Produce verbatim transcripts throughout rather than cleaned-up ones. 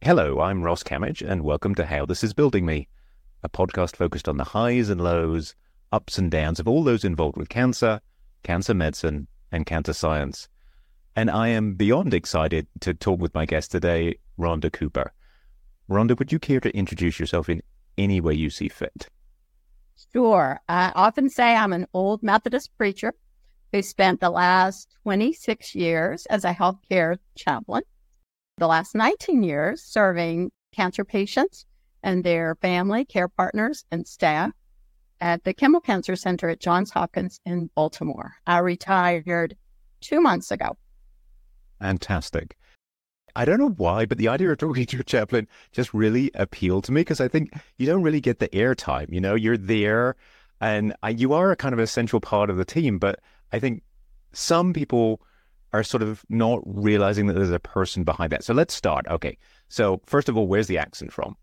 Hello, I'm Ross Camage, and welcome to How This Is Building Me, a podcast focused on the highs and lows, ups and downs of all those involved with cancer, cancer medicine, and cancer science. And I am beyond excited to talk with my guest today, Rhonda Cooper. Rhonda, would you care to introduce yourself in any way you see fit? Sure. I often say I'm an old Methodist preacher who spent the last twenty-six years as a healthcare chaplain, the last nineteen years serving cancer patients and their family, care partners, and staff at the Kimmel Cancer Center at Johns Hopkins in Baltimore. I retired two months ago. Fantastic. I don't know why, but the idea of talking to a chaplain just really appealed to me because I think you don't really get the airtime. You know, you're there and I, you are a kind of essential part of the team, but I think some people are sort of not realizing that there's a person behind that. So let's start. Okay. So first of all, where's the accent from?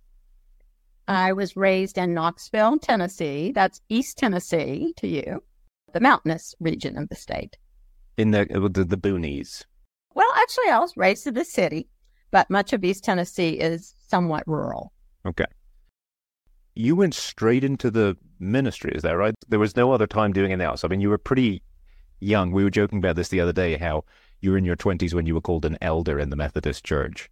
I was raised in Knoxville, Tennessee. That's East Tennessee to you, the mountainous region of the state. In the, the, the boonies. Well, actually, I was raised in the city, but much of East Tennessee is somewhat rural. Okay. You went straight into the ministry, is that right? There was no other time doing anything else. I mean, you were pretty young. We were joking about this the other day, how you were in your twenties when you were called an elder in the Methodist Church.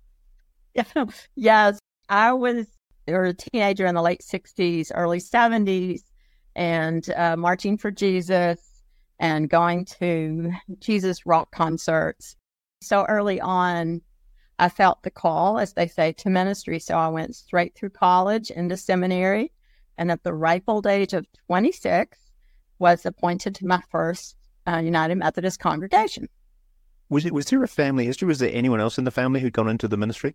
Yes, I was a teenager in the late sixties, early seventies, and uh, marching for Jesus and going to Jesus rock concerts. So early on, I felt the call, as they say, to ministry. So I went straight through college into seminary, and at the ripe old age of twenty-six, was appointed to my first uh, United Methodist congregation. Was it? Was there a family history? Was there anyone else in the family who'd gone into the ministry?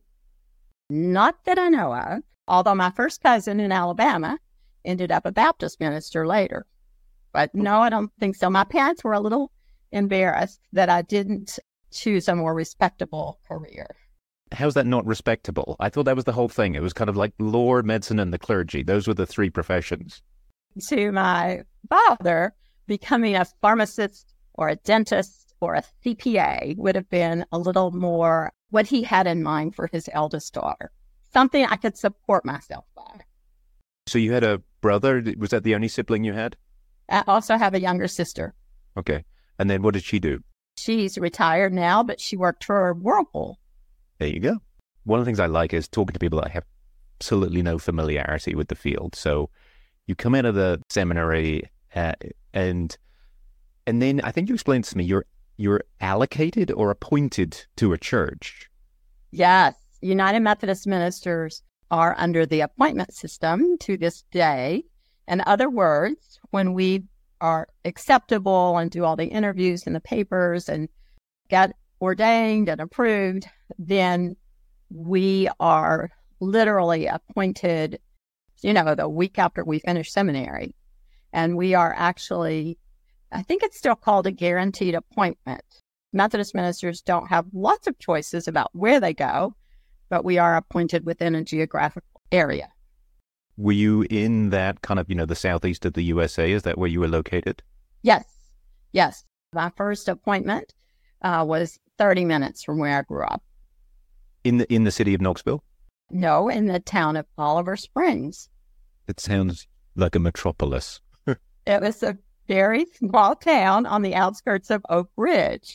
Not that I know of, although my first cousin in Alabama ended up a Baptist minister later. But no, I don't think so. My parents were a little embarrassed that I didn't choose a more respectable career. How's that not respectable? I thought that was the whole thing. It was kind of like law, medicine, and the clergy. Those were the three professions. To my father, becoming a pharmacist or a dentist or a C P A would have been a little more what he had in mind for his eldest daughter, something I could support myself by. So you had a brother? Was that the only sibling you had? I also have a younger sister. Okay. And then what did she do? She's retired now, but she worked for Whirlpool. There you go. One of the things I like is talking to people that have absolutely no familiarity with the field. So you come out of the seminary uh, and and then I think you explained to me you're you're allocated or appointed to a church. Yes. United Methodist ministers are under the appointment system to this day. In other words, when we are acceptable and do all the interviews in the papers and get ordained and approved, then we are literally appointed, you know, the week after we finish seminary. And we are actually, I think it's still called a guaranteed appointment. Methodist ministers don't have lots of choices about where they go, but we are appointed within a geographical area. Were you in that kind of, you know, the southeast of the U S A? Is that where you were located? Yes. Yes. My first appointment uh, was thirty minutes from where I grew up. In the in the city of Knoxville? No, in the town of Oliver Springs. It sounds like a metropolis. It was a very small town on the outskirts of Oak Ridge.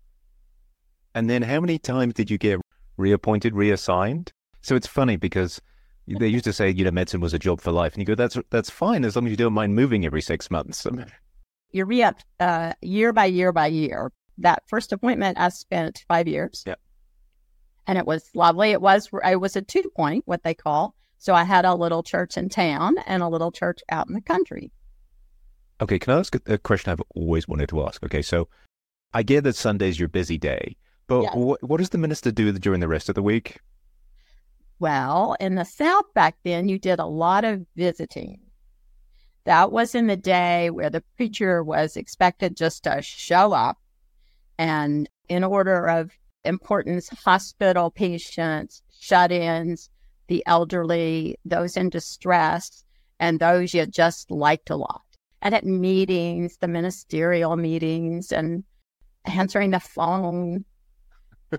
And then how many times did you get reappointed, reassigned? So it's funny because they used to say, you know, medicine was a job for life. And you go, that's that's fine as long as you don't mind moving every six months. You're re-upped uh, year by year by year. That first appointment, I spent five years. Yeah. And it was lovely. It was, it was a two point, what they call. So I had a little church in town and a little church out in the country. Okay, can I ask a question I've always wanted to ask? Okay, so I get that Sunday's your busy day, but Yes. what, what does the minister do during the rest of the week? Well, in the South back then, you did a lot of visiting. That was in the day where the preacher was expected just to show up and in order of importance, hospital patients, shut-ins, the elderly, those in distress, and those you just liked a lot. And at meetings, the ministerial meetings, and answering the phone.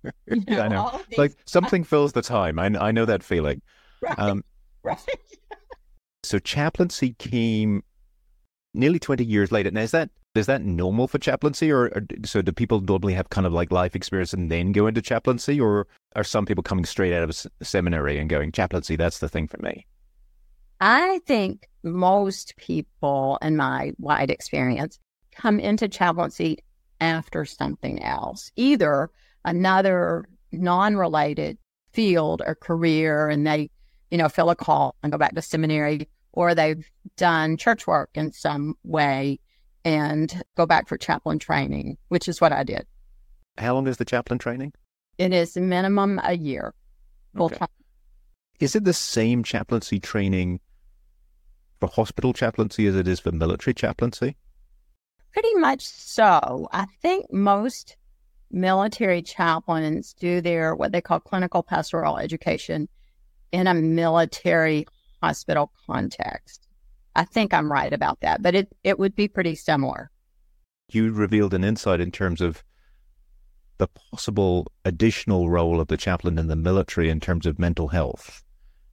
You know, Yeah, I know. all of It's like these. something fills the time. I, I know that feeling. Right, Um, right. so chaplaincy came nearly twenty years later. Now, is that is that normal for chaplaincy, or, or so do people normally have kind of like life experience and then go into chaplaincy, or are some people coming straight out of a s- seminary and going chaplaincy? That's the thing for me. I think most people, in my wide experience, come into chaplaincy after something else, either another non-related field or career, and they, you know, feel a call and go back to seminary, or they've done church work in some way and go back for chaplain training, which is what I did. How long is the chaplain training? It is minimum a year, full Okay. time. Is it the same chaplaincy training for hospital chaplaincy as it is for military chaplaincy? Pretty much so. I think most military chaplains do their what they call clinical pastoral education in a military hospital context. I think I'm right about that, but it, it would be pretty similar. You revealed an insight in terms of the possible additional role of the chaplain in the military in terms of mental health.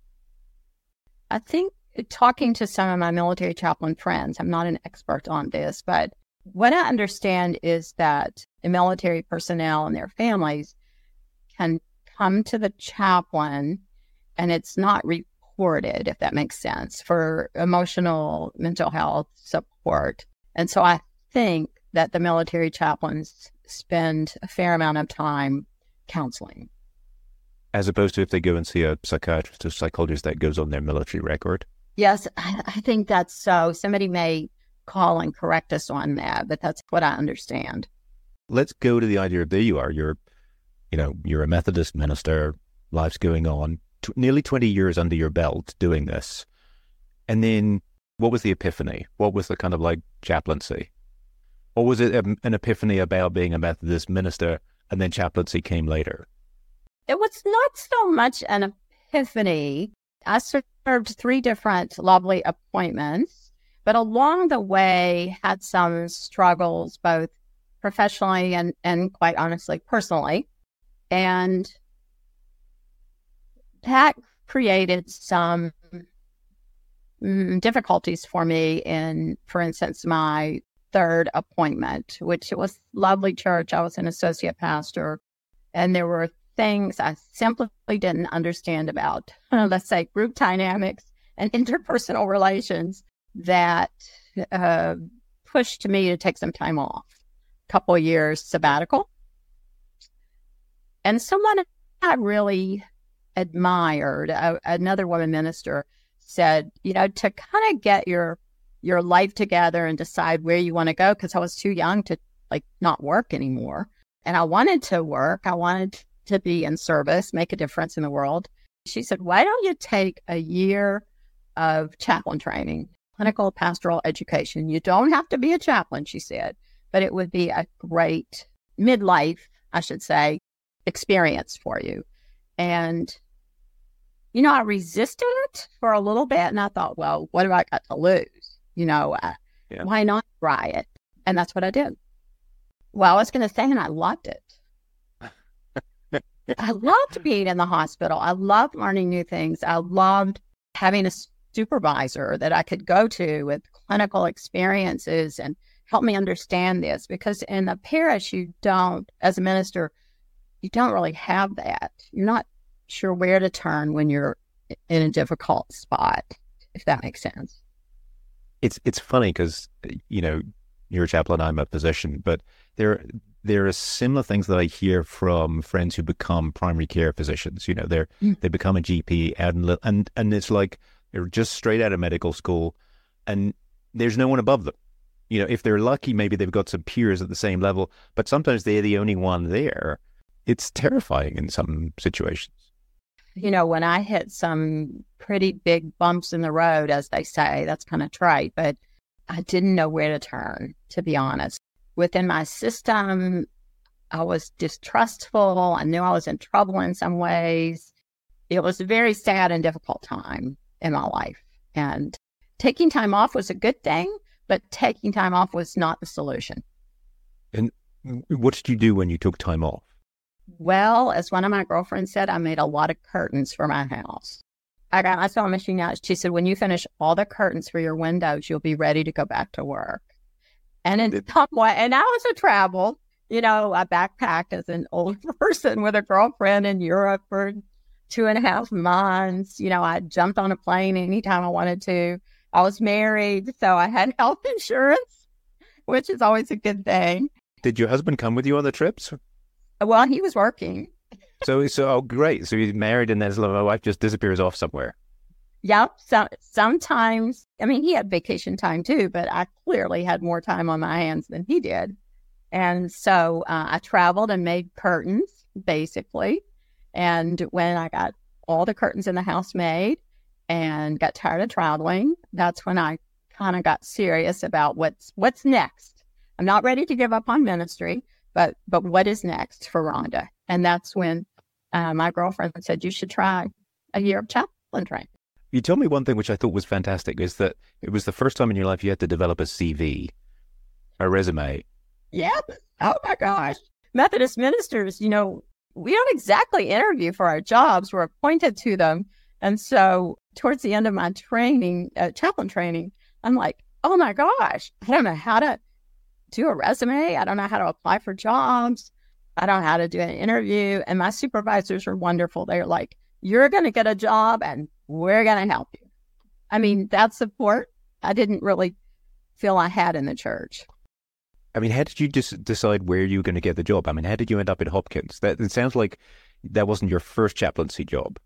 I think talking to some of my military chaplain friends, I'm not an expert on this, but what I understand is that the military personnel and their families can come to the chaplain and it's not reported, if that makes sense, for emotional, mental health support. And so I think that the military chaplains spend a fair amount of time counseling. As opposed to if they go and see a psychiatrist or psychologist, that goes on their military record. Yes, I, I think that's so. Somebody may call and correct us on that, but that's what I understand. Let's go to the idea of there you are. You're, you know, you're a Methodist minister. Life's going on. T- nearly twenty years under your belt doing this. And then what was the epiphany? What was the kind of like chaplaincy? Or was it a, an epiphany about being a Methodist minister and then chaplaincy came later? It was not so much an epiphany. I served three different lovely appointments, but along the way had some struggles, both professionally and, and quite honestly, personally. And that created some mm, difficulties for me in, for instance, my third appointment, which was lovely church. I was an associate pastor, and there were things I simply didn't understand about, uh, let's say, group dynamics and interpersonal relations that uh, pushed me to take some time off, a couple of years sabbatical. And someone I really admired, uh, another woman minister, said, you know, to kind of get your your life together and decide where you want to go, because I was too young to like not work anymore. And I wanted to work. I wanted to be in service, make a difference in the world. She said, why don't you take a year of chaplain training, clinical pastoral education? You don't have to be a chaplain, she said, but it would be a great midlife, I should say, experience for you. And, you know, I resisted it for a little bit. And I thought, well, what do I got to lose? You know, uh, Yeah. why not try it? And that's what I did. Well, I was going to say, and I loved it. I loved being in the hospital. I loved learning new things. I loved having a supervisor that I could go to with clinical experiences and help me understand this. Because in the parish, you don't, as a minister, you don't really have that. You're not sure where to turn when you're in a difficult spot, if that makes sense. It's it's funny because, you know, you're a chaplain, I'm a physician, but there there are similar things that I hear from friends who become primary care physicians. You know, they're Mm. they become a G P and and and it's like they're just straight out of medical school, and there's no one above them. You know, if they're lucky, maybe they've got some peers at the same level, but sometimes they're the only one there. It's terrifying in some situations. You know, when I hit some pretty big bumps in the road, as they say, that's kind of trite, but I didn't know where to turn, to be honest. Within my system, I was distrustful. I knew I was in trouble in some ways. It was a very sad and difficult time in my life. And taking time off was a good thing, but taking time off was not the solution. And what did you do when you took time off? Well, as one of my girlfriends said, I made a lot of curtains for my house. I got my sewing machine out. She said, when you finish all the curtains for your windows, you'll be ready to go back to work. And in some way, and I also traveled, you know, I backpacked as an old person with a girlfriend in Europe for two and a half months. You know, I jumped on a plane anytime I wanted to. I was married, so I had health insurance, which is always a good thing. Did your husband come with you on the trips? Well, he was working. So, so oh, great. So he's married and then his wife just disappears off somewhere. Yep. So sometimes, I mean, he had vacation time too, but I clearly had more time on my hands than he did. And so uh, I traveled and made curtains, basically. And when I got all the curtains in the house made and got tired of traveling, that's when I kind of got serious about what's what's next. I'm not ready to give up on ministry, but but what is next for Rhonda? And that's when uh, my girlfriend said, you should try a year of chaplain training. You told me one thing which I thought was fantastic, is that it was the first time in your life you had to develop a C V, a resume. Yep. Oh, my gosh. Methodist ministers, you know, we don't exactly interview for our jobs. We're appointed to them. And so towards the end of my training, uh, chaplain training, I'm like, oh, my gosh, I don't know how to do a resume. I don't know how to apply for jobs. I don't know how to do an interview. And my supervisors are wonderful. They're like, you're going to get a job and we're going to help you. I mean, that support I didn't really feel I had in the church. I mean, how did you just decide where you were going to get the job? I mean, how did you end up at Hopkins? That it sounds like that wasn't your first chaplaincy job.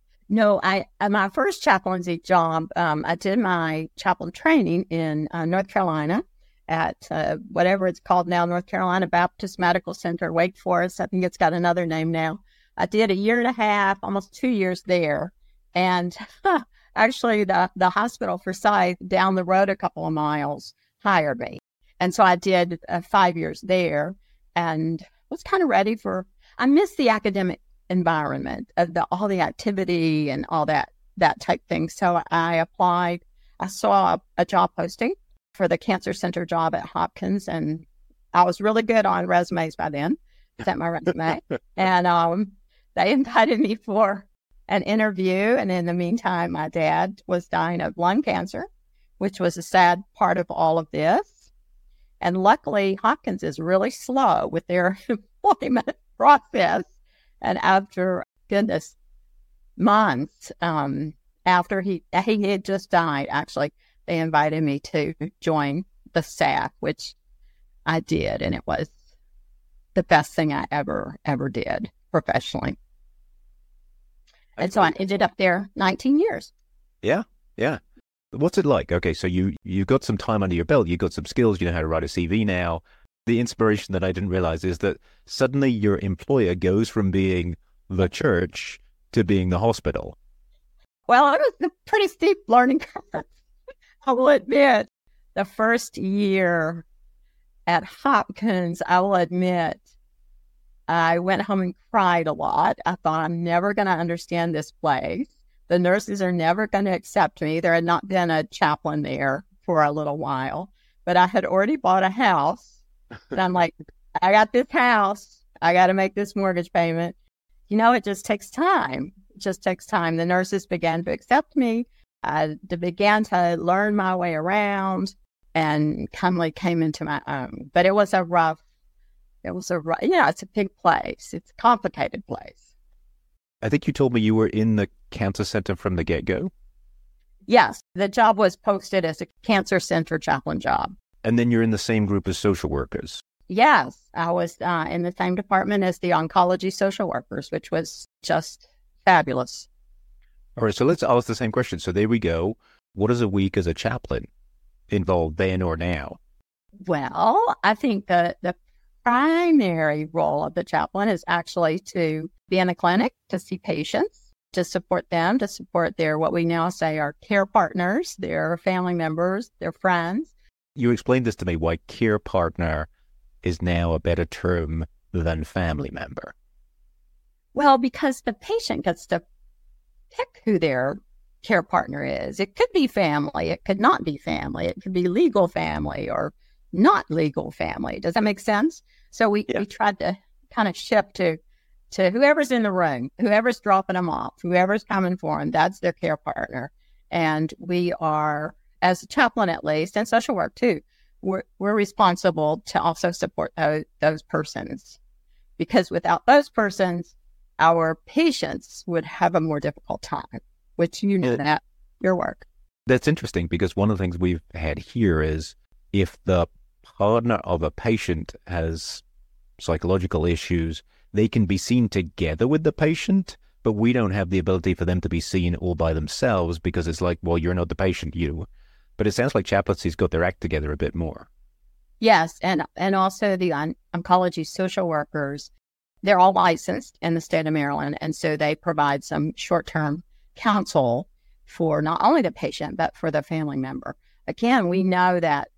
No, I uh, my first chaplaincy job, um, I did my chaplain training in uh, North Carolina at uh, whatever it's called now, North Carolina Baptist Medical Center, Wake Forest. I think it's got another name now. I did a year and a half, almost two years there. And huh, actually, the, the hospital for Forsyth down the road a couple of miles hired me. And so I did uh, five years there and was kind of ready for, I missed the academic environment, of the, all the activity and all that, that type thing. So I applied, I saw a, a job posting for the cancer center job at Hopkins. And I was really good on resumes by then, sent my resume. and um, they invited me for an interview. And in the meantime, my dad was dying of lung cancer, which was a sad part of all of this. And luckily, Hopkins is really slow with their employment process. And after, goodness, months um, after he he had just died, actually, they invited me to join the staff, which I did. And it was the best thing I ever, ever did professionally. And so I ended up there nineteen years. Yeah, yeah. What's it like? Okay, so you, you got some time under your belt. You got some skills. You know how to write a C V now. The inspiration that I didn't realize is that suddenly your employer goes from being the church to being the hospital. Well, it was a pretty steep learning curve. I will admit, the first year at Hopkins, I will admit, I went home and cried a lot. I thought, I'm never going to understand this place. The nurses are never going to accept me. There had not been a chaplain there for a little while, but I had already bought a house. And I'm like, I got this house. I got to make this mortgage payment. You know, it just takes time. It just takes time. The nurses began to accept me. I began to learn my way around and kind of came into my own. But it was a rough, it was a rough, you know, it's a big place. It's a complicated place. I think you told me you were in the cancer center from the get-go. Yes, the job was posted as a cancer center chaplain job. And then you're in the same group as social workers. Yes, I was uh, in the same department as the oncology social workers, which was just fabulous. All right, so let's ask the same question. So there we go. What is a week as a chaplain involved then or now? Well, I think the, the primary role of the chaplain is actually to be in a clinic, to see patients, to support them, to support their, what we now say are care partners, their family members, their friends. You explained this to me, why care partner is now a better term than family member. Well, because the patient gets to pick who their care partner is. It could be family. It could not be family. It could be legal family or not legal family. Does that make sense? So we, yeah. we tried to kind of shift to to whoever's in the room, whoever's dropping them off, whoever's coming for them, that's their care partner. And we are, as a chaplain at least, and social work too, we're, we're responsible to also support those, those persons. Because without those persons, our patients would have a more difficult time, which you know that, your work. That's interesting, because one of the things we've had here is if the partner of a patient has psychological issues, they can be seen together with the patient, but we don't have the ability for them to be seen all by themselves, because it's like, well, you're not the patient, you. But it sounds like chaplaincy's got their act together a bit more. Yes, and and also the on- oncology social workers, they're all licensed in the state of Maryland, and so they provide some short-term counsel for not only the patient, but for the family member. Again, we know that,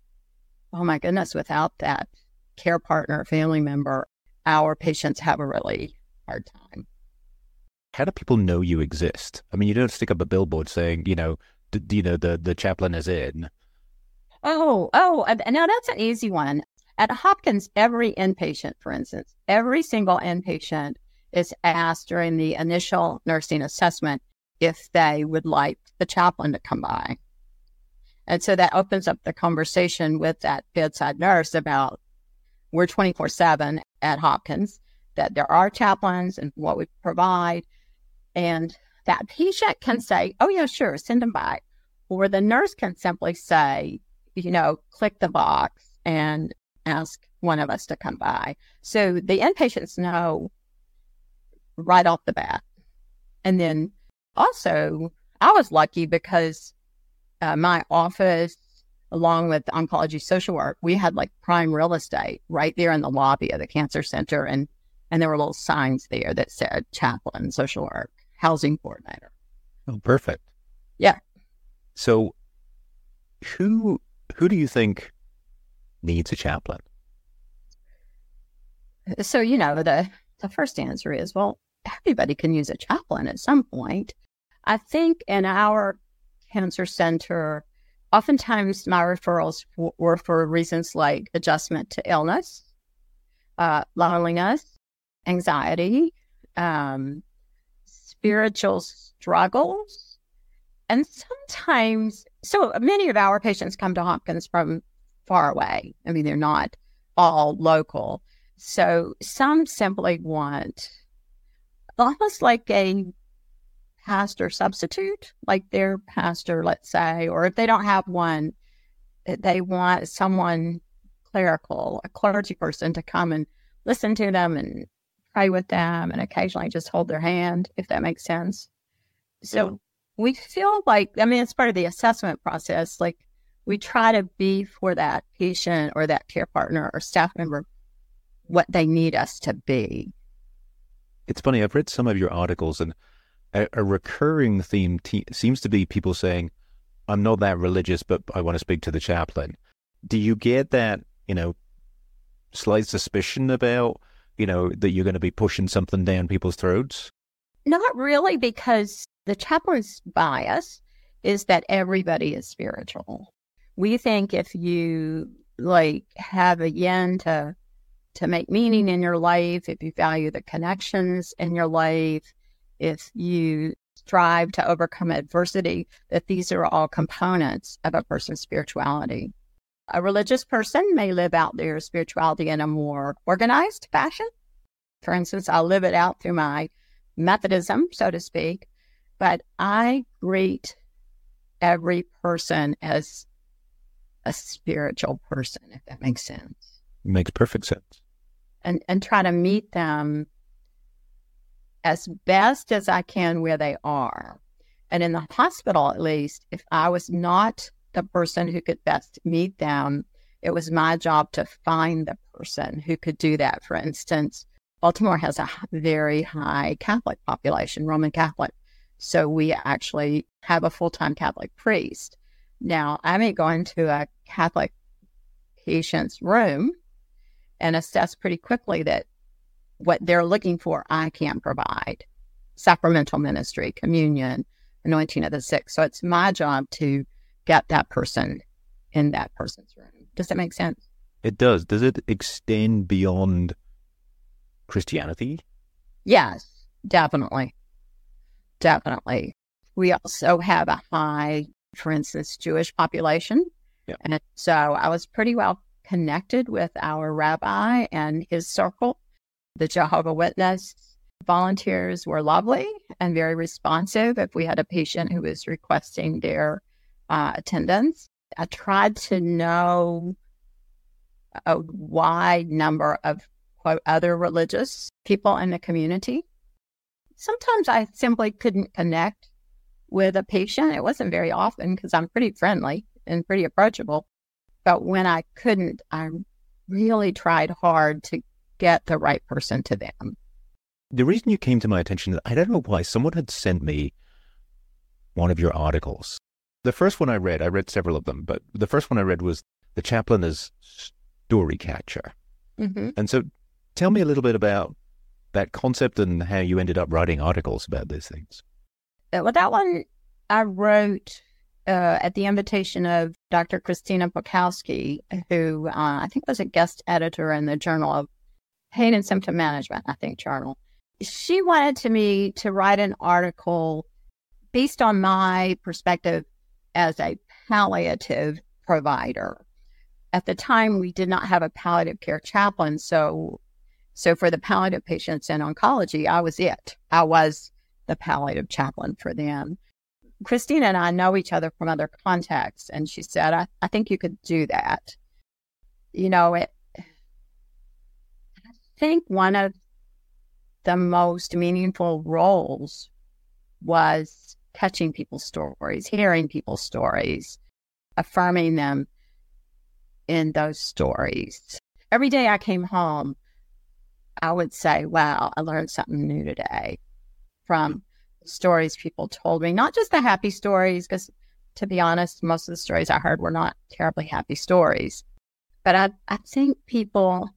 oh my goodness, without that care partner, family member, our patients have a really hard time. How do people know you exist? I mean, you don't stick up a billboard saying, you know, d- you know, the, the chaplain is in. Oh, oh, and now that's an easy one. At Hopkins, every inpatient, for instance, every single inpatient is asked during the initial nursing assessment if they would like the chaplain to come by. And so that opens up the conversation with that bedside nurse about we're twenty-four seven at Hopkins, that there are chaplains and what we provide. And that patient can say, oh, yeah, sure, send them by. Or the nurse can simply say, you know, click the box and ask one of us to come by. So the inpatients know right off the bat. And then also, I was lucky because uh, my office, along with oncology social work, we had like prime real estate right there in the lobby of the cancer center. And, and there were little signs there that said chaplain, social work, housing coordinator. Oh, perfect. Yeah. So who who do you think needs a chaplain? So, you know, the, the first answer is, well, everybody can use a chaplain at some point. I think in our cancer center, oftentimes my referrals w- were for reasons like adjustment to illness, uh, loneliness, anxiety, um, spiritual struggles. And sometimes, so many of our patients come to Hopkins from far away. I mean, they're not all local. So some simply want almost like a pastor substitute, like their pastor, let's say, or if they don't have one, they want someone clerical, a clergy person to come and listen to them and pray with them and occasionally just hold their hand, if that makes sense. So yeah. We feel like, I mean, it's part of the assessment process. Like we try to be for that patient or that care partner or staff member what they need us to be. It's funny, I've read some of your articles, and a, a recurring theme te- seems to be people saying, I'm not that religious, but I want to speak to the chaplain. Do you get that, you know, slight suspicion about, you know, that you're going to be pushing something down people's throats? Not really, because the chaplain's bias is that everybody is spiritual. We think if you, like, have a yen to to make meaning in your life, if you value the connections in your life, if you strive to overcome adversity, that these are all components of a person's spirituality. A religious person may live out their spirituality in a more organized fashion. For instance, I'll live it out through my Methodism, so to speak, but I greet every person as a spiritual person, if that makes sense. Makes perfect sense. And and try to meet them as best as I can where they are. And in the hospital, at least, if I was not the person who could best meet them, it was my job to find the person who could do that. For instance, Baltimore has a very high Catholic population, Roman Catholic. So we actually have a full-time Catholic priest. Now, I may go into a Catholic patient's room and assess pretty quickly that what they're looking for, I can't provide. Sacramental ministry, communion, anointing of the sick. So it's my job to get that person in that person's room. Does that make sense? It does. Does it extend beyond Christianity? Yes, definitely. Definitely. We also have a high, for instance, Jewish population. Yeah. And so I was pretty well connected with our rabbi and his circle. The Jehovah's Witness volunteers were lovely and very responsive if we had a patient who was requesting their uh, attendance. I tried to know a wide number of, quote, other religious people in the community. Sometimes I simply couldn't connect with a patient. It wasn't very often because I'm pretty friendly and pretty approachable. But when I couldn't, I really tried hard to get the right person to them. The reason you came to my attention is I don't know why someone had sent me one of your articles. The first one I read, I read several of them, but the first one I read was The Chaplain as Story Catcher. Mm-hmm. And so tell me a little bit about that concept and how you ended up writing articles about these things. Well, that one I wrote uh, at the invitation of Doctor Christina Pokowski, who uh, I think was a guest editor in the Journal of Pain and Symptom Management, I think, journal. She wanted to me to write an article based on my perspective as a palliative provider. At the time, we did not have a palliative care chaplain, so so for the palliative patients in oncology, I was it. I was the palliative chaplain for them. Christina and I know each other from other contexts, and she said, I, I think you could do that. You know, it, I think one of the most meaningful roles was catching people's stories, hearing people's stories, affirming them in those stories. Every day I came home, I would say, wow, I learned something new today from stories people told me, not just the happy stories, because to be honest, most of the stories I heard were not terribly happy stories. But I, I think people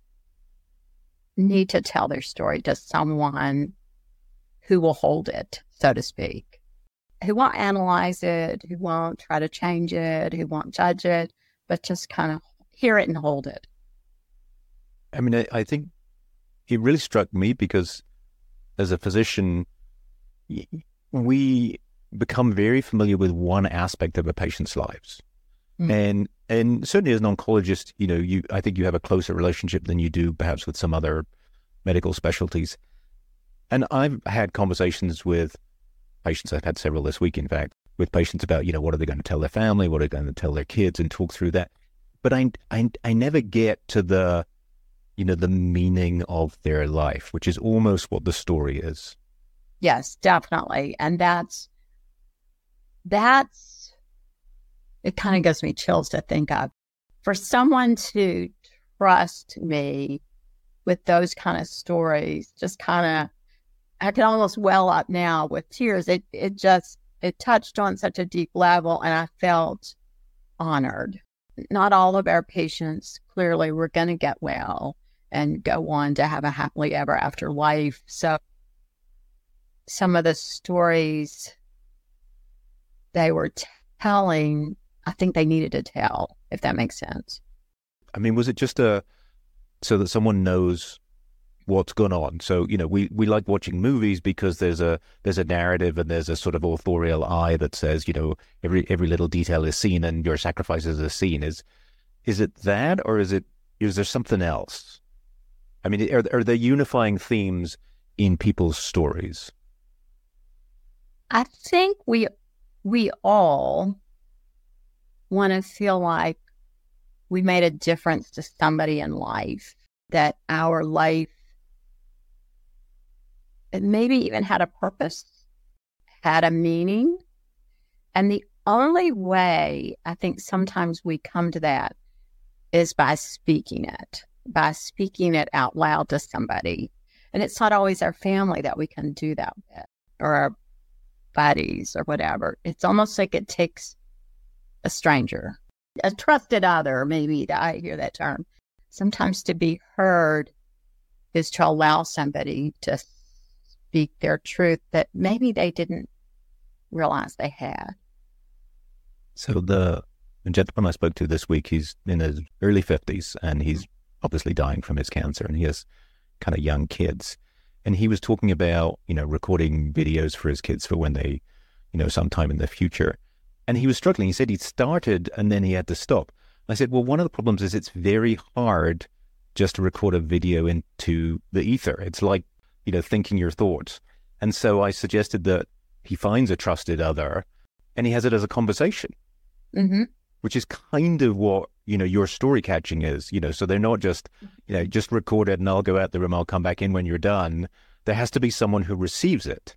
need to tell their story to someone who will hold it, so to speak, who won't analyze it, who won't try to change it, who won't judge it, but just kind of hear it and hold it. I mean, I, I think it really struck me because as a physician, we become very familiar with one aspect of a patient's lives. Mm. And and certainly as an oncologist, you know, you I think you have a closer relationship than you do perhaps with some other medical specialties. And I've had conversations with patients, I've had several this week, in fact, with patients about, you know, what are they going to tell their family, what are they going to tell their kids, and talk through that. But I, I, I never get to the, you know, the meaning of their life, which is almost what the story is. Yes, definitely. And that's, that's, it kind of gives me chills to think of. For someone to trust me with those kind of stories, just kind of, I can almost well up now with tears. It, it just, it touched on such a deep level, and I felt honored. Not all of our patients clearly were going to get well and go on to have a happily ever after life. So some of the stories they were t- telling, I think they needed to tell, if that makes sense. I mean, was it just a, so that someone knows what's going on? So, you know, we, we like watching movies because there's a there's a narrative and there's a sort of authorial eye that says, you know, every every little detail is seen and your sacrifices are seen. Is is it that, or is it is there something else? I mean, are are there unifying themes in people's stories? I think we we all want to feel like we made a difference to somebody in life, that our life it maybe even had a purpose, had a meaning. And the only way I think sometimes we come to that is by speaking it, by speaking it out loud to somebody. And it's not always our family that we can do that with, or our buddies or whatever. It's almost like it takes a stranger, a trusted other, maybe, I hear that term. Sometimes to be heard is to allow somebody to speak their truth that maybe they didn't realize they had. So the, the gentleman I spoke to this week, he's in his early fifties and he's obviously dying from his cancer, and he has kind of young kids. And he was talking about, you know, recording videos for his kids for when they, you know, sometime in the future. And he was struggling. He said he'd started and then he had to stop. I said, well, one of the problems is it's very hard just to record a video into the ether. It's like, you know, thinking your thoughts. And so I suggested that he finds a trusted other and he has it as a conversation, Mm-hmm. which is kind of what, you know, your story catching is, you know, so they're not just, you know, just record it and I'll go out the room, I'll come back in when you're done. There has to be someone who receives it.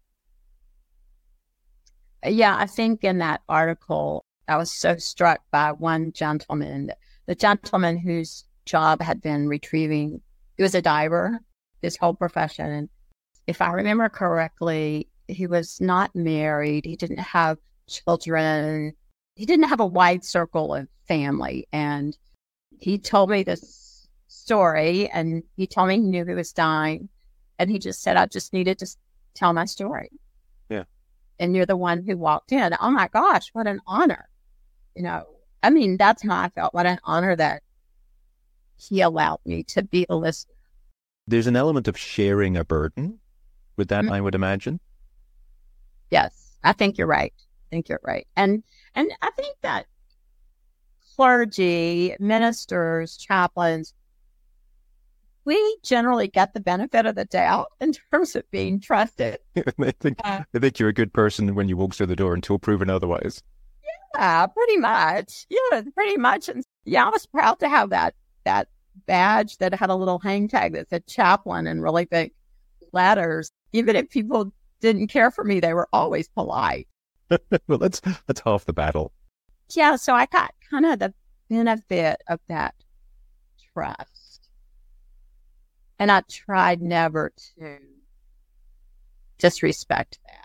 Yeah, I think in that article, I was so struck by one gentleman, the gentleman whose job had been retrieving, he was a diver, his whole profession. And if I remember correctly, he was not married. He didn't have children. He didn't have a wide circle of family. And he told me this story and he told me he knew he was dying. And he just said, I just needed to tell my story. Yeah. And you're the one who walked in. Oh my gosh, what an honor. You know, I mean, that's how I felt. What an honor that he allowed me to be a listener. There's an element of sharing a burden with that, mm-hmm. I would imagine. Yes, I think you're right. I think you're right. And and I think that clergy, ministers, chaplains, we generally get the benefit of the doubt in terms of being trusted. I think uh, I think you're a good person when you walk through the door until proven otherwise. Yeah, pretty much. Yeah, pretty much. And yeah, I was proud to have that that badge that had a little hang tag that said chaplain in really big letters. Even if people didn't care for me, they were always polite. Well, that's that's half the battle. Yeah, so I got kind of the benefit of that trust. And I tried never to disrespect that.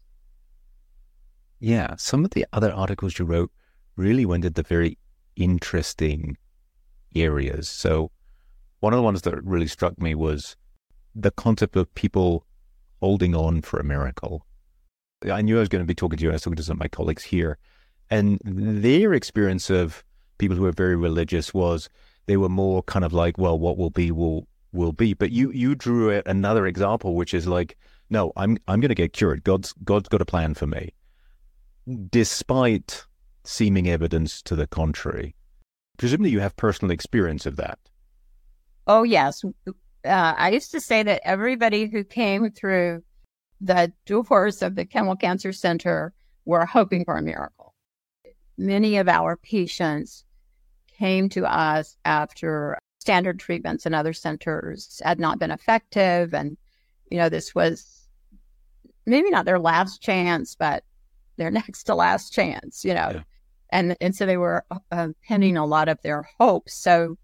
Yeah, some of the other articles you wrote really went into very interesting areas. So one of the ones that really struck me was the concept of people holding on for a miracle. I knew I was going to be talking to you. I was talking to some of my colleagues here. And their experience of people who are very religious was they were more kind of like, well, what will be will will be. But you you drew another example, which is like, no, I'm I'm going to get cured. God's God's got a plan for me, despite seeming evidence to the contrary. Presumably, you have personal experience of that. Oh yes, uh, I used to say that everybody who came through the doors of the Kimmel Cancer Center were hoping for a miracle. Many of our patients came to us after standard treatments in other centers had not been effective. And, you know, this was maybe not their last chance, but their next to last chance, you know. Yeah. And, and so they were uh, pinning a lot of their hopes. So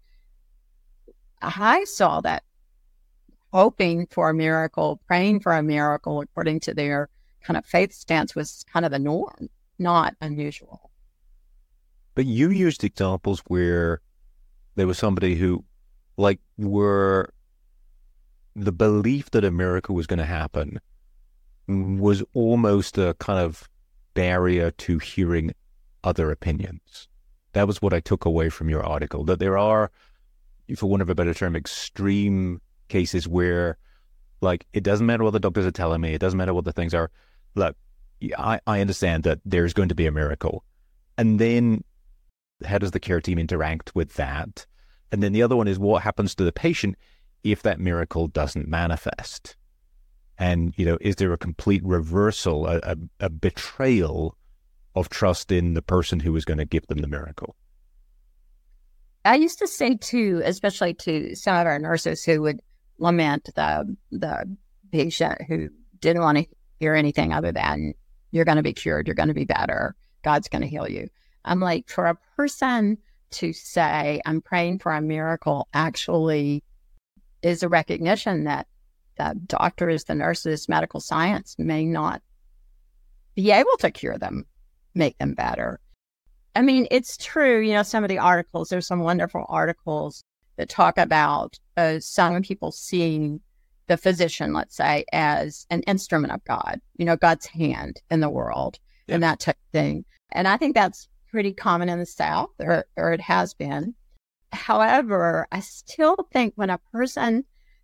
I saw that hoping for a miracle, praying for a miracle, according to their kind of faith stance, was kind of the norm, not unusual. But you used examples where there was somebody who, like, were the belief that a miracle was going to happen was almost a kind of barrier to hearing other opinions. That was what I took away from your article, that there are, for want of a better term, extreme cases where, like, it doesn't matter what the doctors are telling me, it doesn't matter what the things are. Look, I, I understand that there's going to be a miracle. And then how does the care team interact with that? And then the other one is what happens to the patient if that miracle doesn't manifest? And, you know, is there a complete reversal, a, a, a betrayal of trust in the person who is going to give them the miracle? I used to say too, especially to some of our nurses who would lament the the patient who didn't want to hear anything other than, you're going to be cured, you're going to be better, God's going to heal you. I'm like, for a person to say, I'm praying for a miracle, actually is a recognition that the doctors, the nurses, medical science may not be able to cure them, make them better. I mean, it's true, you know, some of the articles, there's some wonderful articles that talk about uh, some people seeing the physician, let's say, as an instrument of God, you know, God's hand in the world, yeah, and that type of thing. And I think that's pretty common in the South, or, or it has been. However, I still think when a person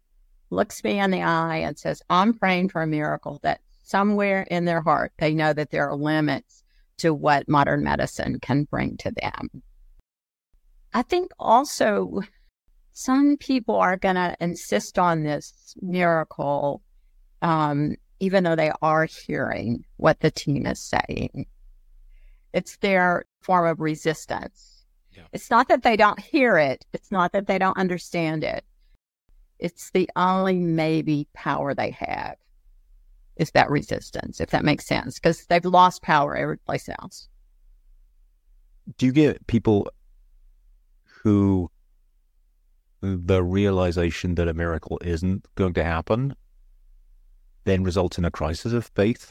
looks me in the eye and says, I'm praying for a miracle, that somewhere in their heart, they know that there are limits to what modern medicine can bring to them. I think also some people are going to insist on this miracle, um, even though they are hearing what the team is saying. It's their form of resistance. Yeah. It's not that they don't hear it. It's not that they don't understand it. It's the only maybe power they have is that resistance, if that makes sense, because they've lost power every place else. Do you get people who the realization that a miracle isn't going to happen then results in a crisis of faith?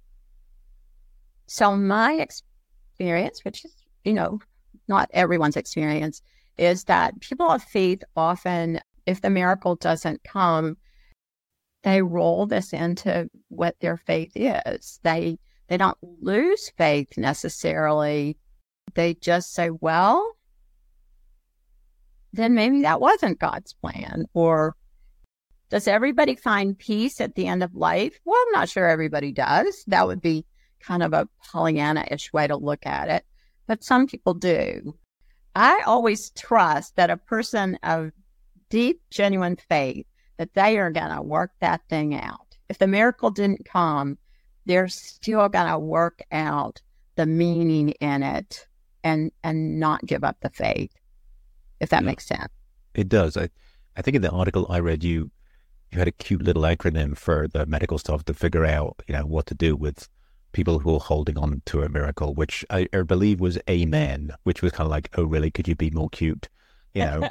So my experience, which is, you know, not everyone's experience, is that people of faith often, if the miracle doesn't come, they roll this into what their faith is. They they don't lose faith necessarily. They just say, well, then maybe that wasn't God's plan. Or does everybody find peace at the end of life? Well, I'm not sure everybody does. That would be kind of a Pollyanna-ish way to look at it. But some people do. I always trust that a person of deep, genuine faith, that they are going to work that thing out. If the miracle didn't come, they're still going to work out the meaning in it and and not give up the faith, if that yeah, makes sense. It does. I, I think in the article I read, you you had a cute little acronym for the medical staff to figure out, you know, what to do with people who are holding on to a miracle, which I, I believe was Amen, which was kind of like, oh, really? Could you be more cute? You know,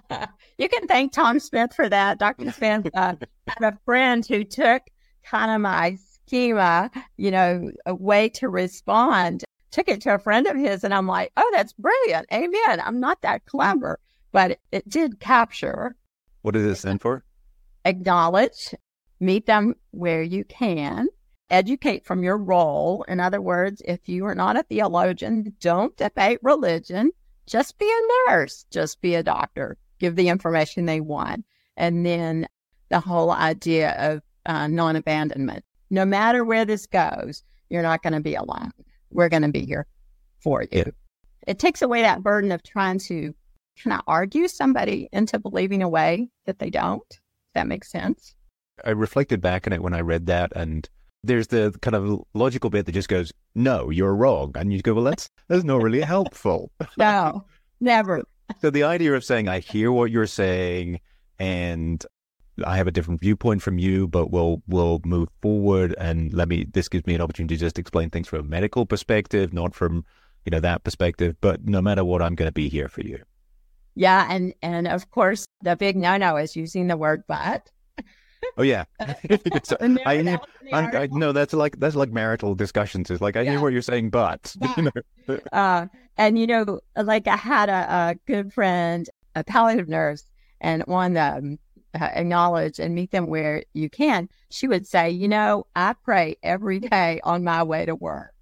you can thank Tom Smith for that. Doctor Smith, uh, I have a friend who took kind of my schema, you know, a way to respond, took it to a friend of his, and I'm like, oh, that's brilliant. Amen. I'm not that clever, but it, it did capture. What does it stand for? Acknowledge, meet them where you can, educate from your role. In other words, if you are not a theologian, don't debate religion. Just be a nurse, just be a doctor, give the information they want. And then the whole idea of uh, non-abandonment. No matter where this goes, you're not going to be alone. We're going to be here for you. Yeah. It takes away that burden of trying to kind of argue somebody into believing a way that they don't. If that makes sense. I reflected back on it when I read that, and there's the kind of logical bit that just goes, no, you're wrong. And you go, well, that's, that's not really helpful. No, never. So the idea of saying, I hear what you're saying and I have a different viewpoint from you, but we'll, we'll move forward and let me, this gives me an opportunity to just explain things from a medical perspective, not from, you know, that perspective, but no matter what, I'm going to be here for you. Yeah. And, and of course, the big no-no is using the word but. Oh yeah, so, I, I, I no, that's like that's like marital discussions. It's like I yeah. hear what you're saying, but, but. You know. uh, and you know, like I had a, a good friend, a palliative nurse, and one um, uh, acknowledge and meet them where you can. She would say, you know, I pray every day on my way to work,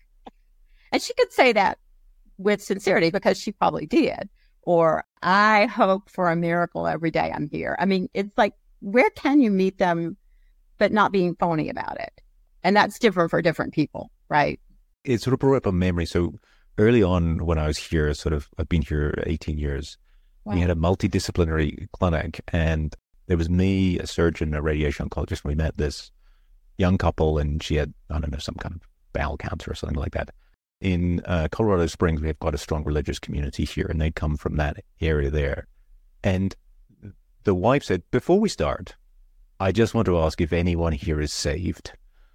and she could say that with sincerity because she probably did. Or I hope for a miracle every day I'm here. I mean, it's like, where can you meet them, but not being phony about it? And that's different for different people, right? It sort of brought up a memory. So early on when I was here, sort of, I've been here eighteen years, wow. We had a multidisciplinary clinic, and there was me, a surgeon, a radiation oncologist. We met this young couple, and she had, I don't know, some kind of bowel cancer or something like that. In uh, Colorado Springs, we have quite a strong religious community here, and they'd come from that area there. And the wife said, before we start, I just want to ask if anyone here is saved.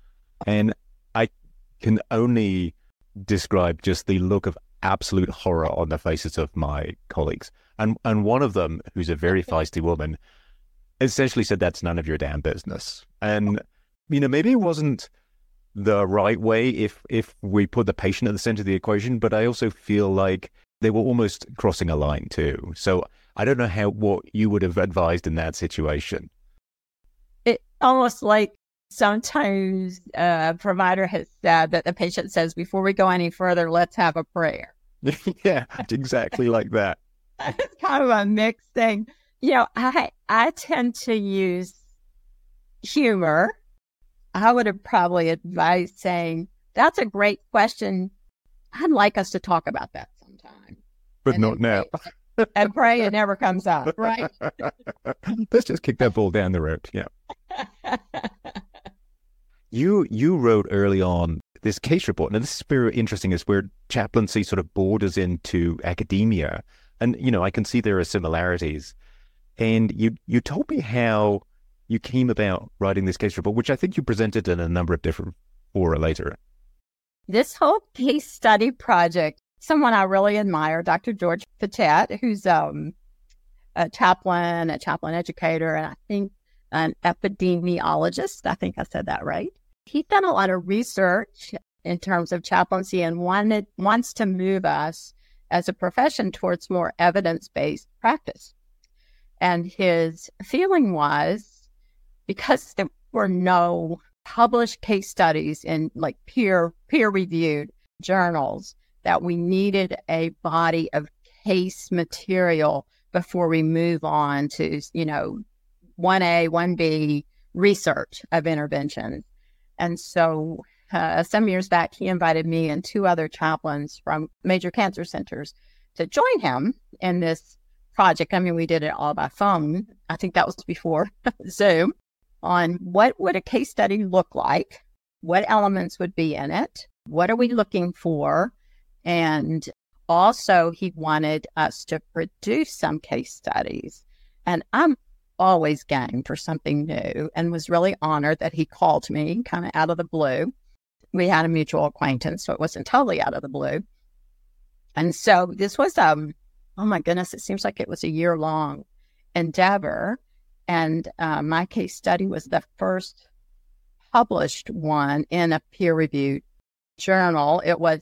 And I can only describe just the look of absolute horror on the faces of my colleagues. And and one of them, who's a very feisty woman, essentially said, that's none of your damn business. And, you know, maybe it wasn't the right way if if we put the patient at the center of the equation, but I also feel like they were almost crossing a line too. So I don't know how what you would have advised in that situation. It almost like sometimes uh, a provider has said that the patient says, before we go any further, let's have a prayer. Yeah, exactly like that. It's kind of a mixed thing. You know, I I tend to use humor, I would have probably advised saying, that's a great question. I'd like us to talk about that sometime. But and not now. Pray, and pray it never comes up, right? Let's just kick that ball down the road. Yeah. you you wrote early on this case report. Now, this is very interesting. Is where chaplaincy sort of borders into academia. And, you know, I can see there are similarities. And you, you told me how you came about writing this case report, which I think you presented in a number of different fora later. This whole case study project, someone I really admire, Doctor George Patet, who's um, a chaplain, a chaplain educator, and I think an epidemiologist. I think I said that right. He's done a lot of research in terms of chaplaincy and wanted, wants to move us as a profession towards more evidence-based practice. And his feeling was, because there were no published case studies in like peer peer-reviewed journals, that we needed a body of case material before we move on to, you know, one A, one B research of intervention. And so uh, some years back, he invited me and two other chaplains from major cancer centers to join him in this project. I mean, we did it all by phone. I think that was before Zoom, on what would a case study look like, what elements would be in it, what are we looking for, and also he wanted us to produce some case studies. And I'm always game for something new and was really honored that he called me kind of out of the blue. We had a mutual acquaintance, so it wasn't totally out of the blue. And so this was, um, oh my goodness, it seems like it was a year-long endeavor. And uh, my case study was the first published one in a peer-reviewed journal. It was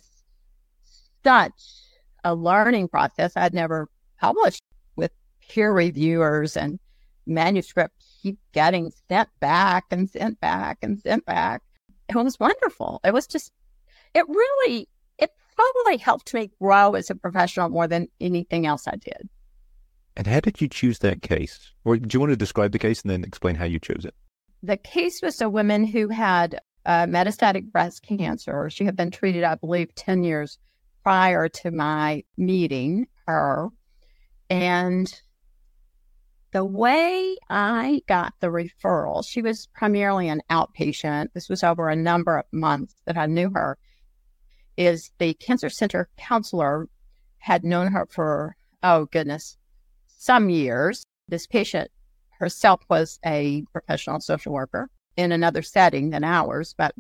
such a learning process. I'd never published with peer reviewers, and manuscripts keep getting sent back and sent back and sent back. It was wonderful. It was just, it really, it probably helped me grow as a professional more than anything else I did. And how did you choose that case? Or do you want to describe the case and then explain how you chose it? The case was a woman who had uh, metastatic breast cancer. She had been treated, I believe, ten years prior to my meeting her. And the way I got the referral, she was primarily an outpatient. This was over a number of months that I knew her, is the cancer center counselor had known her for, oh goodness, some years. This patient herself was a professional social worker in another setting than ours, but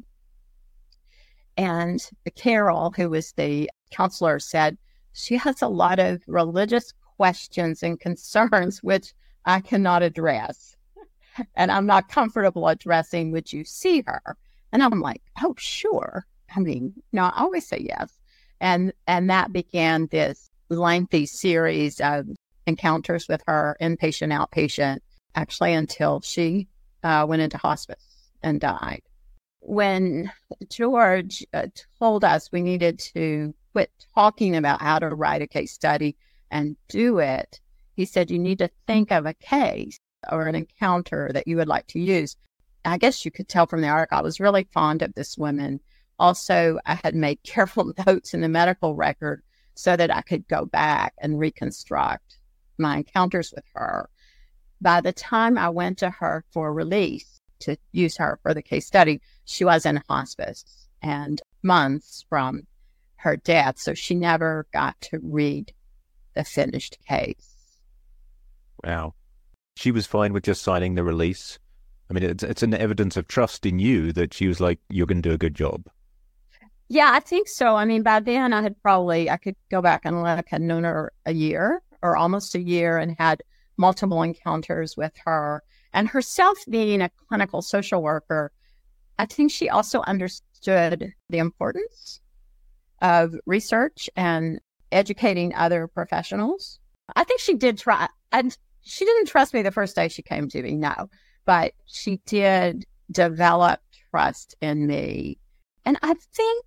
and Carol, who was the counselor, said she has a lot of religious questions and concerns which I cannot address, and I'm not comfortable addressing. Would you see her? And I'm like, oh, sure. I mean, no, I always say yes. And and that began this lengthy series of encounters with her, inpatient, outpatient, actually until she uh, went into hospice and died. When George uh, told us we needed to quit talking about how to write a case study and do it, he said, you need to think of a case or an encounter that you would like to use. I guess you could tell from the article, I was really fond of this woman. Also, I had made careful notes in the medical record so that I could go back and reconstruct my encounters with her. By the time I went to her for release to use her for the case study, she was in hospice and months from her death. So she never got to read the finished case. Wow. She was fine with just signing the release. I mean, it's, it's an evidence of trust in you that she was like, you're going to do a good job. Yeah, I think so. I mean, by then I had probably, I could go back and look, had known her a year or almost a year and had multiple encounters with her. And herself being a clinical social worker, I think she also understood the importance of research and educating other professionals. I think she did try, and she didn't trust me the first day she came to me, no, but she did develop trust in me. And I think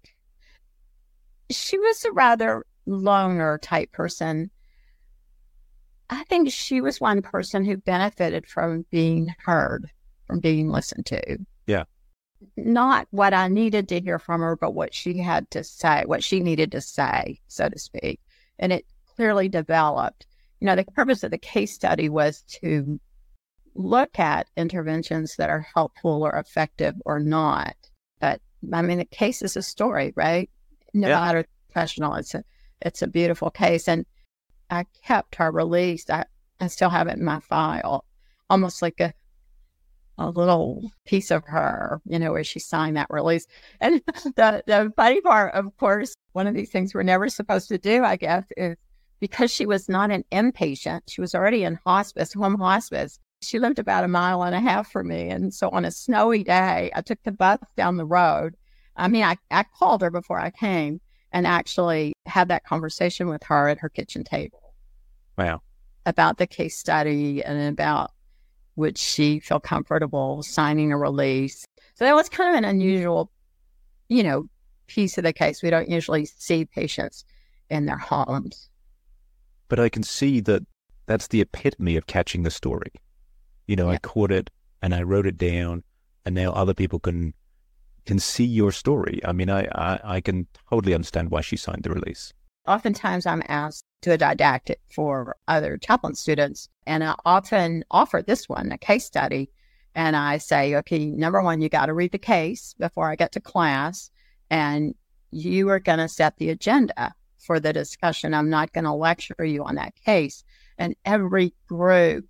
she was a rather loner type person. I think she was one person who benefited from being heard. from being listened to. Yeah. Not what I needed to hear from her, but what she had to say, what she needed to say, so to speak. And it clearly developed. You know, the purpose of the case study was to look at interventions that are helpful or effective or not. But I mean, the case is a story, right? No Yeah. matter the professional, it's a it's a beautiful case. And I kept her release. I, I still have it in my file, almost like a a little piece of her, you know, where she signed that release. And the, the funny part, of course, one of these things we're never supposed to do, I guess, is because she was not an inpatient, she was already in hospice, home hospice. She lived about a mile and a half from me. And so on a snowy day, I took the bus down the road. I mean, I, I called her before I came and actually had that conversation with her at her kitchen table. Wow. About the case study and about would she feel comfortable signing a release. So that was kind of an unusual, you know, piece of the case. We don't usually see patients in their homes. But I can see that that's the epitome of catching the story. You know, yeah. I caught it and I wrote it down, and now other people can can see your story. I mean, I, I, I can totally understand why she signed the release. Oftentimes I'm asked to a didactic for other chaplain students, and I often offer this one, a case study, and I say, okay, number one, you got to read the case before I get to class, and you are going to set the agenda for the discussion. I'm not going to lecture you on that case. And every group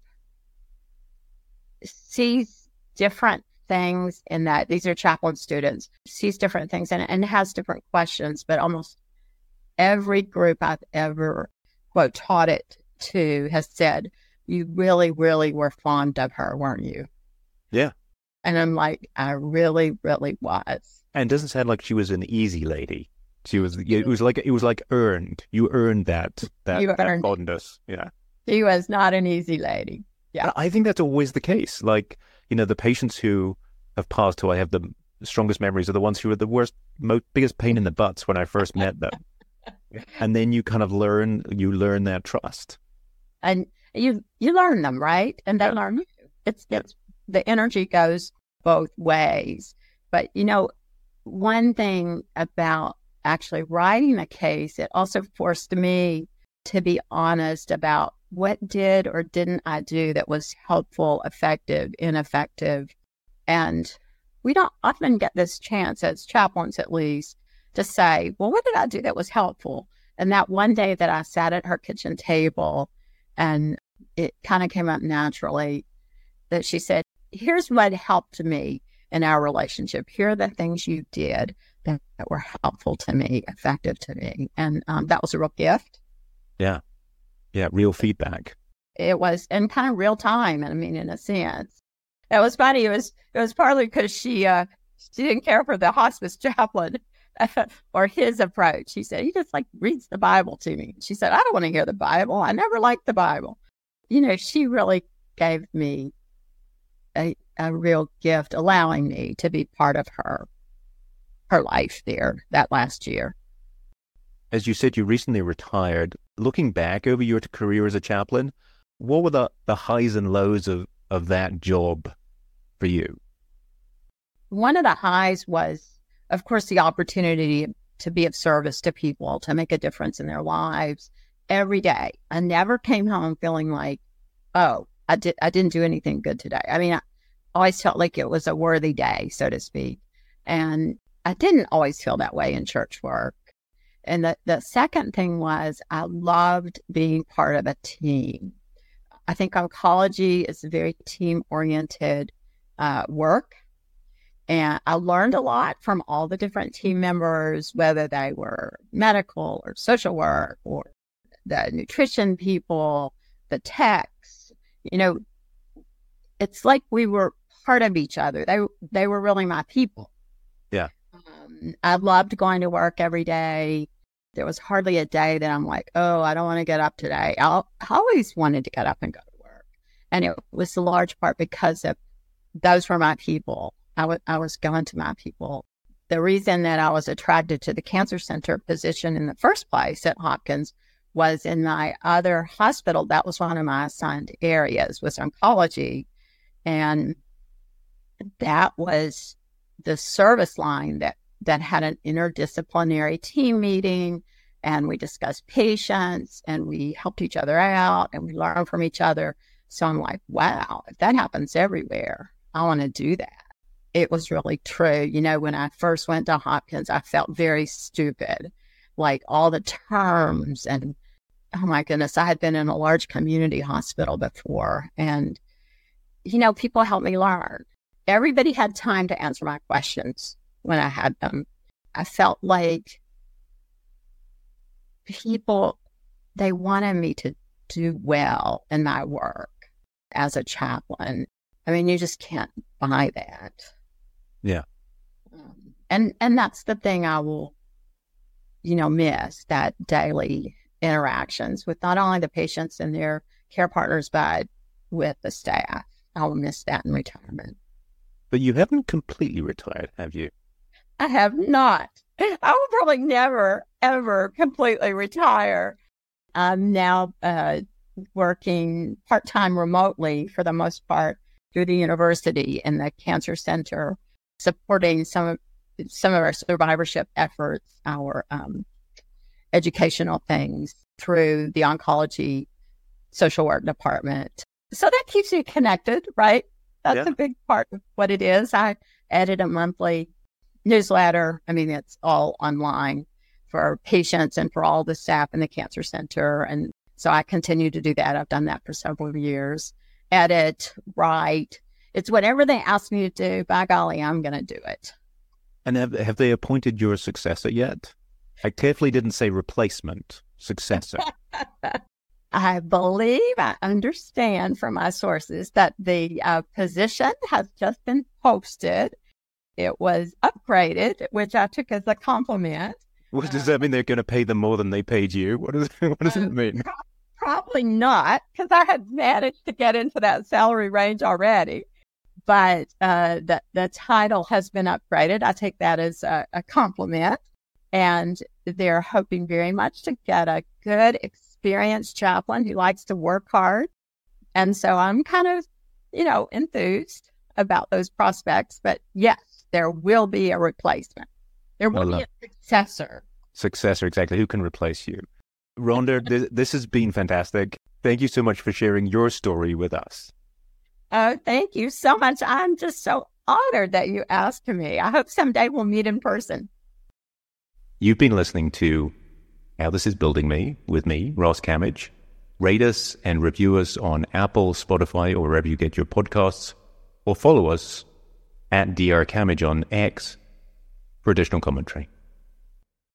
sees different things in that. These are chaplain students, sees different things and, and has different questions, but almost every group I've ever, quote, taught it to has said, you really, really were fond of her, weren't you? Yeah. And I'm like, I really, really was. And it doesn't sound like she was an easy lady. She was, it was like, it was like earned. You earned that, that, you that earned fondness. Yeah. She was not an easy lady. Yeah. I think that's always the case. Like, you know, the patients who have passed, who I have the strongest memories, are the ones who were the worst, most, biggest pain in the butts when I first met them. And then you kind of learn, you learn that trust. And you you learn them, right? And they yeah. learn you. It's, it's the energy goes both ways. But, you know, one thing about actually writing a case, it also forced me to be honest about what did or didn't I do that was helpful, effective, ineffective. And we don't often get this chance, as chaplains at least, to say, well, what did I do that was helpful? And that one day that I sat at her kitchen table, and it kind of came up naturally that she said, here's what helped me in our relationship. Here are the things you did that, that were helpful to me, effective to me. And um, that was a real gift. Yeah. Yeah. Real feedback. It was in kind of real time. I mean, in a sense, it was funny. It was, it was partly because she, uh, she didn't care for the hospice chaplain or his approach. She said, he just like reads the Bible to me. She said, I don't want to hear the Bible. I never liked the Bible. You know, she really gave me a, a real gift, allowing me to be part of her, her life there that last year. As you said, you recently retired. Looking back over your career as a chaplain, what were the, the highs and lows of, of that job for you? One of the highs was, of course, the opportunity to be of service to people, to make a difference in their lives every day. I never came home feeling like, oh, I did, I didn't do anything good today. I mean, I always felt like it was a worthy day, so to speak. And I didn't always feel that way in church work. And the, the second thing was I loved being part of a team. I think oncology is a very team-oriented uh, work. And I learned a lot from all the different team members, whether they were medical or social work or the nutrition people, the techs. You know, it's like we were part of each other. They they were really my people. Yeah. Um, I loved going to work every day. There was hardly a day that I'm like, oh, I don't want to get up today. I'll, I always wanted to get up and go to work. And it was a large part because of those were my people. I, w- I was going to my people. The reason that I was attracted to the cancer center position in the first place at Hopkins was in my other hospital. That was one of my assigned areas, was oncology. And that was the service line that, that had an interdisciplinary team meeting, and we discussed patients and we helped each other out and we learned from each other. So I'm like, wow, if that happens everywhere, I want to do that. It was really true. You know, when I first went to Hopkins, I felt very stupid, like all the terms and, oh my goodness, I had been in a large community hospital before. And, you know, people helped me learn. Everybody had time to answer my questions when I had them. I felt like people, they wanted me to do well in my work as a chaplain. I mean, you just can't buy that. Yeah. Um, and and that's the thing I will, you know, miss, that daily interactions with not only the patients and their care partners, but with the staff. I will miss that in retirement. But you haven't completely retired, have you? I have not. I will probably never, ever completely retire. I'm now uh, working part-time remotely for the most part through the university in the cancer center, supporting some of some of our survivorship efforts, our um, educational things through the oncology social work department. So that keeps you connected, right? That's yeah. a big part of what it is. I edit a monthly newsletter. I mean, it's all online for patients and for all the staff in the cancer center. And so I continue to do that. I've done that for several years. Edit, write. It's whatever they ask me to do. By golly, I'm going to do it. And have, have they appointed your successor yet? I carefully didn't say replacement, successor. I believe I understand from my sources that the uh, position has just been posted. It was upgraded, which I took as a compliment. What does that mean? They're going to pay them more than they paid you? What does what does uh, it mean? Pro- probably not, because I had managed to get into that salary range already. But uh, the, the title has been upgraded. I take that as a, a compliment. And they're hoping very much to get a good, experienced chaplain who likes to work hard. And so I'm kind of, you know, enthused about those prospects. But yes, there will be a replacement. There will be a successor. Successor, exactly. Who can replace you? Rhonda, this, this has been fantastic. Thank you so much for sharing your story with us. Oh, thank you so much. I'm just so honored that you asked me. I hope someday we'll meet in person. You've been listening to How This Is Building Me with me, Ross Camage. Rate us and review us on Apple, Spotify, or wherever you get your podcasts, or follow us at D R Camage on X for additional commentary.